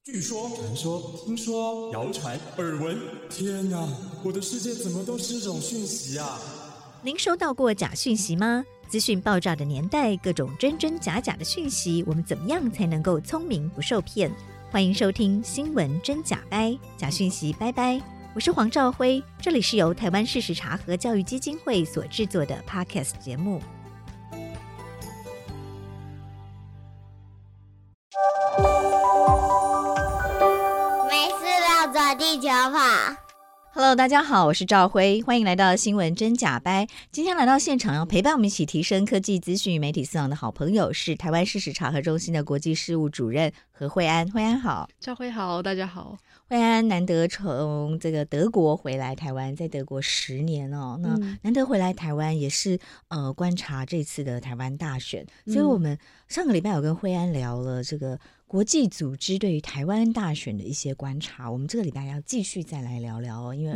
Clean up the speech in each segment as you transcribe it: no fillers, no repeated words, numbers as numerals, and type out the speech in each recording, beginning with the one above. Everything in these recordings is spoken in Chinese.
据说、传说、听说、谣传、耳闻，天哪，我的世界怎么都是这种讯息啊！ 您收到过假讯息吗？资讯爆炸的年代，各种真真假假的讯息，我们怎么样才能够聪明不受骗？欢迎收听新闻真假掰，假讯息拜拜。我是黄兆辉，这里是由台湾事实查核教育基金会所制作的 Podcast 节目。 没事绕着地球跑。 Hello， 大家好，我是兆辉，欢迎来到新闻真假掰。今天来到现场要陪伴我们一起提升科技资讯与媒体素养的好朋友是台湾事实查核中心的国际事务主任何惠安。惠安好。 兆辉好，大家好。 惠安难得从这个德国回来台湾，在德国10年哦，那难得回来台湾也是观察这次的台湾大选，所以我们上个礼拜有跟惠安聊了这个国际组织对于台湾大选的一些观察，我们这个礼拜要继续再来聊聊哦，因为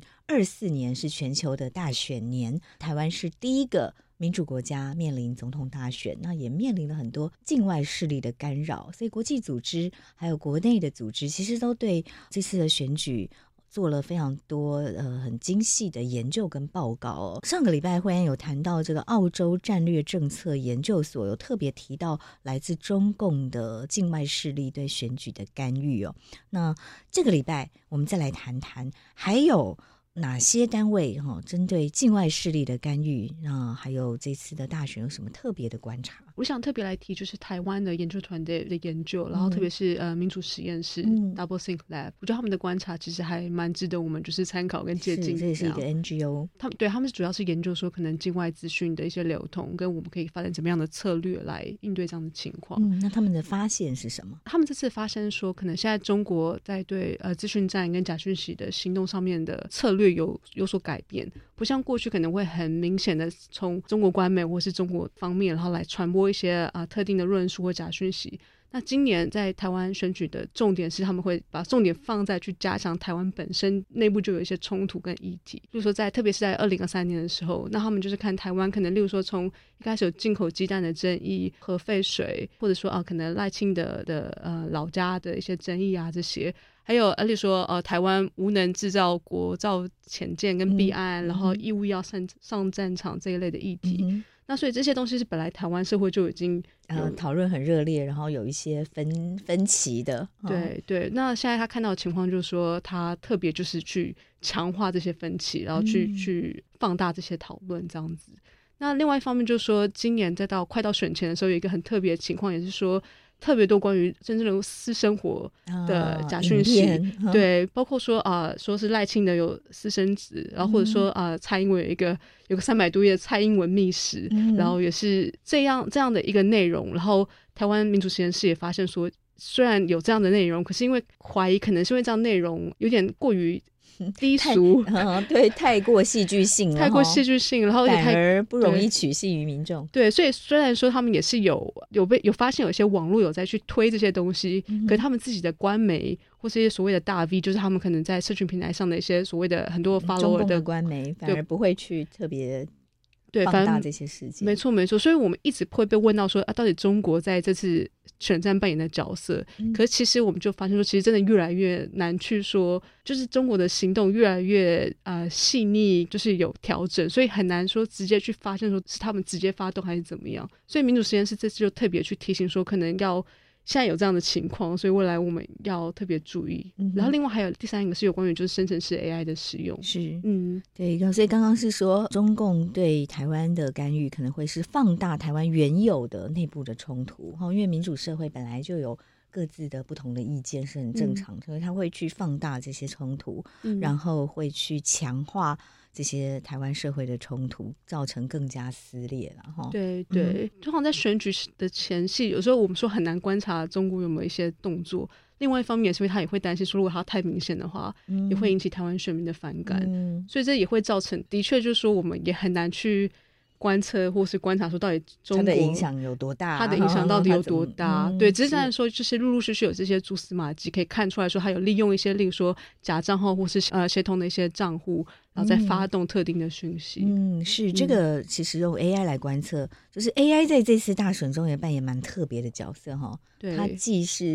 2024年是全球的大选年，台湾是第一个民主国家面临总统大选，那也面临了很多境外势力的干扰，所以国际组织还有国内的组织其实都对这次的选举做了非常多很精细的研究跟报告哦。上个礼拜惠安有谈到这个澳洲战略政策研究所有特别提到来自中共的境外势力对选举的干预哦。那这个礼拜我们再来谈谈还有哪些单位针对境外势力的干预，还有这次的大选有什么特别的观察？ 我想特别来提就是台湾的研究团队的研究，然后特别是民主实验室Double Think Lab， 我觉得他们的观察其实还蛮值得我们就是参考跟借鉴。 这也是一个 NGO， 他们主要是研究说可能境外资讯的一些流通，跟我们可以发展怎么样的策略来应对这样的情况。 那他们的发现是什么？ 他们这次发现说可能现在中国在对资讯战跟假讯息的行动上面的策略有所改变，不像过去可能会很明显的从中国官媒或是中国方面然后来传播一些特定的论述或假讯息。那今年在台湾选举的重点是他们会把重点放在去加强台湾本身内部就有一些冲突跟议题，比如说特别是在2023年的时候，那他们就是看台湾可能例如说从一开始有进口鸡蛋的争议、核废水，或者说可能赖清德的老家的一些争议这些，还有例如说台湾无能制造国造潜舰跟弊案，然后义务要上战场这一类的议题。那所以这些东西是本来台湾社会就已经讨论很热烈，然后有一些分歧的。 对对，那现在他看到的情况就是说他特别就是去强化这些分歧，然后去放大这些讨论这样子。那另外一方面就是说今年快到选前的时候有一个很特别的情况，也是说特别多关于真正的私生活的假讯息，对，包括说说是赖清德有私生子，然后或者说蔡英文有个300多页的蔡英文秘史，然后也是这样的一个内容，然后台湾民主实验室也发现说，虽然有这样的内容，可是因为怀疑可能是因为这样内容有点过于低俗， 对，太过戏剧性了， 然后反而不容易取信于民众。 对，所以虽然说他们也是有发现有些网络有在去推这些东西，可是他们自己的官媒或是一些所谓的大 V， 就是他们可能在社群平台上的一些所谓的很多 follower 中共的官媒，反而不会去特别放大这些事情。 没错没错，所以我们一直会被问到说到底中国在这次选战扮演的角色，可是其实我们就发现说其实真的越来越难去说，就是中国的行动越来越细腻，就是有调整，所以很难说直接去发现说是他们直接发动还是怎么样。所以民主实验室这次就特别去提醒说可能要现在有这样的情况，所以未来我们要特别注意。然后另外还有第三个是有关于就是生成式 AI 的使用。 是，对，所以刚刚是说中共对台湾的干预可能会是放大台湾原有的内部的冲突，因为民主社会本来就有各自的不同的意见是很正常的，所以他会去放大这些冲突，然后会去强化这些台湾社会的冲突，造成更加撕裂了。 对对，就好像在选举的前夕，有时候我们说很难观察中国有没有一些动作，另外一方面也是因为他也会担心说如果他太明显的话，也会引起台湾选民的反感，所以这也会造成的确就是说我们也很难去观测或是观察说到底中国它的影响有多大， 它的影响到底有多大，对，只是当然说就是陆陆续续有这些蛛丝马迹可以看出来说他有利用一些例如说假账号或是协同的一些账户，然后再发动特定的讯息。 是这个其实用 AI 来观测，就是 AI 在这次大选中也扮演蛮特别的角色哈。它既是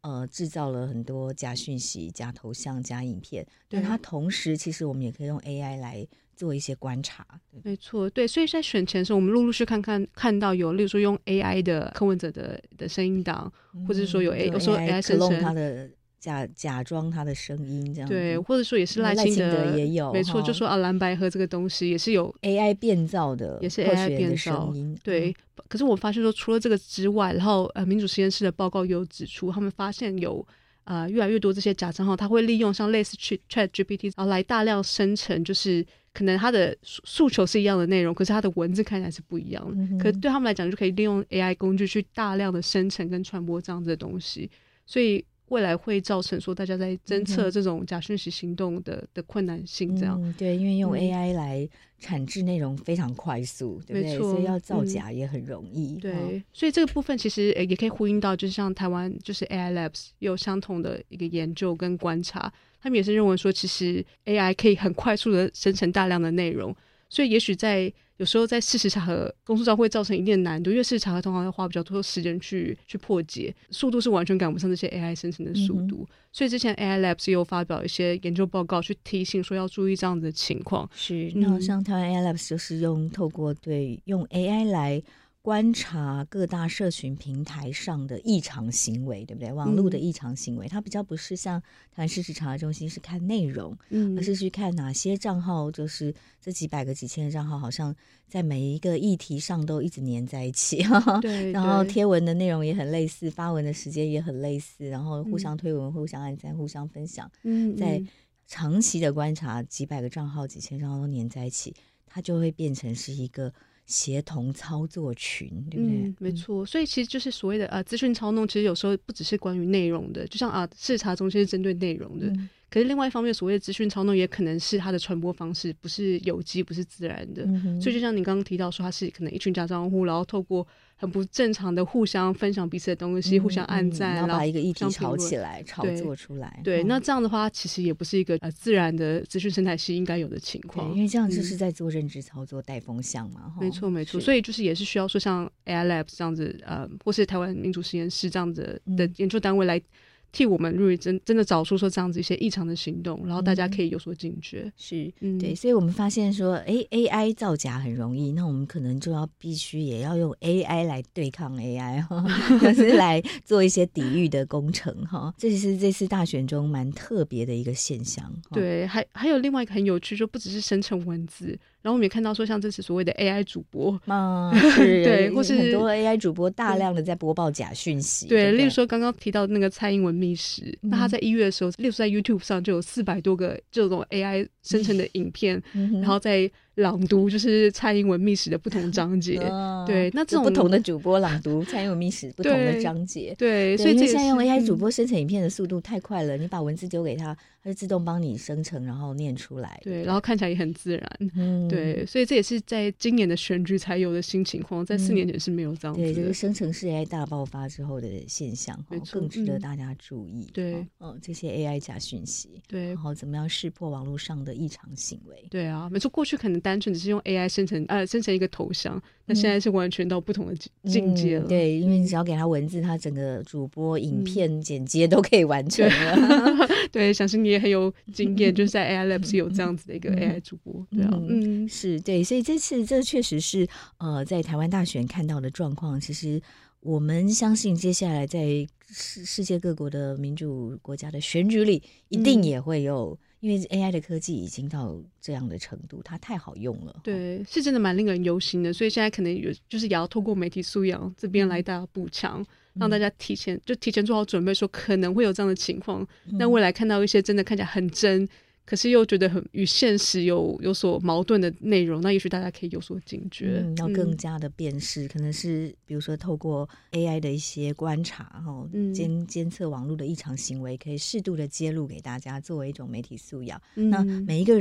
制造了很多假讯息、假头像、假影片， 对但它同时其实我们也可以用 AI 来做一些观察。 没错，对，所以在选前的时候，我们陆续看到有，例如说用 AI 的柯文哲的声音档，或者是说有时候 AI 生成他的假装他的声音这样子， 对，或者说也是赖清德也有， 没错，就说蓝白合这个东西也是有 AI 变造的， 也是 AI 变造声音， 对。可是我发现说，除了这个之外，然后民主实验室的报告也有指出，他们发现有越来越多这些假账号，他会利用像类似 ChatGPT 然后来大量生成，就是可能他的诉求是一样的内容，可是他的文字看起来是不一样的。可是对他们来讲，就可以利用 AI 工具去大量的生成跟传播这样子的东西，所以未来会造成说大家在侦测这种假讯息行动的困难性这样。 对，因为用 AI 来产制内容非常快速，对不对？ 没错， 所以要造假也很容易。 对，所以这个部分其实也可以呼应到，就是像台湾就是 AI Labs 也有相同的一个研究跟观察，他们也是认为说，其实 AI 可以很快速的生成大量的内容，所以也许有时候在事实查核公诉上会造成一定的难度，因为事实查核通常要花比较多时间去破解，速度是完全赶不上这些 AI 生成的速度，所以之前 AI Labs 也有发表一些研究报告去提醒说要注意这样子的情况。 是，那像台湾 AI Labs 就是透过用 AI 来观察各大社群平台上的异常行为，对不对？网络的异常行为，它比较不是像台湾事实查核中心是看内容，而是去看哪些账号，就是这几百个、几千个账号，好像在每一个议题上都一直黏在一起， 对， 然后贴文的内容也很类似，发文的时间也很类似，然后互相推文、互相按赞、互相分享，在长期的观察，几百个账号、几千账号都黏在一起，它就会变成是一个协同操作群，对不对？ 没错，所以其实就是所谓的资讯操弄，其实有时候不只是关于内容的，就像视查中心是针对内容的，可是另外一方面，所谓的资讯操弄也可能是它的传播方式不是有机，不是自然的，所以就像你刚刚提到说，它是可能一群假账户，然后透过很不正常的互相分享彼此的东西，互相按赞， 然后把一个议题炒起来，炒作出来。 对，那这样的话，其实也不是一个自然的资讯生态系应该有的情况。 因为这样就是在做认知操作、带风向嘛。 没错，没错。所以就是也是需要说像 AI Labs 这样子，或是台湾民主实验室这样子的研究单位来替我们真的找出说这样子一些异常的行动，然后大家可以有所警觉。 是，对，所以我们发现说AI 造假很容易，那我们可能就必须也要用 AI 来对抗 AI 就是来做一些抵御的工程这是这次大选中蛮特别的一个现象。 对，还有另外一个很有趣，就不只是生成文字，然后我们也看到说像这次所谓的 AI 主播是对，或是很多 AI 主播大量的在播报假讯息。 对，例如说刚刚提到那个蔡英文密室，那他在1月的时候，例如在 YouTube 上就有400多个这种 AI 生成的影片，然后在朗读就是蔡英文密室的不同章节。对，那这种不同的主播朗读蔡英文密室不同的章节。 对， 所以现在用 AI 主播生成影片的速度太快了，你把文字丢给他，它就自动帮你生成，然后念出来。 对，然后看起来也很自然。对，所以这也是在今年的选举才有的新情况，在4年前是没有这样子的。 对，这个生成式 AI 大爆发之后的现象，更值得大家注意。 对， 这些 AI 假讯息， 对， 然后怎么样识破网络上的异常行为。 对啊，没错，过去可能单纯只是用 AI 生成一个头像，那现在是完全到不同的境界了。 对，因为你只要给他文字，他整个主播影片剪接都可以完成了。 对，相信你也很有经验，就是在 AI Labs 有这样子的一个 AI 主播。对啊， 是，对，所以这确实是在台湾大选看到的状况。其实我们相信接下来在世界各国的民主国家的选举里，一定也会有。因为 AI 的科技已经到这样的程度，它太好用了。 对，是真的蛮令人忧心的。所以现在可能就是也要透过媒体素养这边来大家补强，让大家提前做好准备，说可能会有这样的情况。那未来看到一些真的看起来很真，可是又觉得很与现实有所矛盾的内容，那也许大家可以有所警觉， 要更加的辨识，可能是比如说透过 AI 的一些观察监测网络的异常行为，可以适度的揭露给大家，作为一种媒体素养。那每一个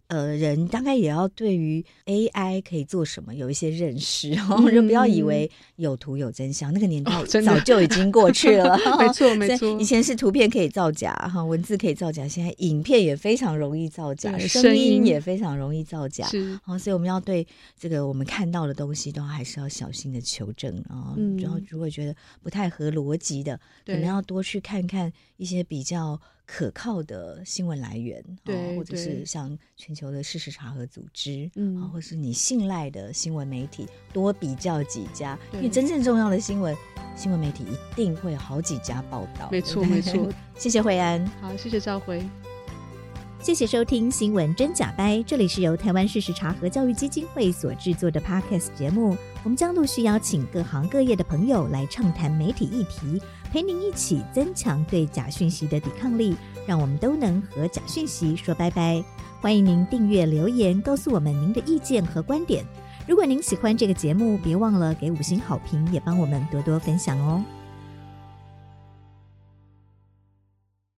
人大概也要对于 AI 可以做什么有一些认识就不要以为有图有真相，那个年代早就已经过去了没错没错， 以前是图片可以造假文字可以造假，现在影片也非常容易造假，声音也非常容易造假，所以我们要对这个我们看到的东西都还是要小心的求证然后如果觉得不太合逻辑的，可能要多去看看一些比较可靠的新闻来源，或者是像全球的事实查核组织，或是你信赖的新闻媒体，多比较几家，因为真正重要的新闻媒体一定会有好几家报道。 没错没错。 谢谢慧安。 好，谢谢兆辉。 谢谢收听新闻真假掰，这里是由台湾事实查核教育基金会所制作的 Podcast 节目，我们将陆续邀请各行各业的朋友来畅谈媒体议题，陪您一起增强对假讯息的抵抗力，让我们都能和假讯息说拜拜。欢迎您订阅留言告诉我们您的意见和观点，如果您喜欢这个节目，别忘了给5星好评，也帮我们多多分享哦。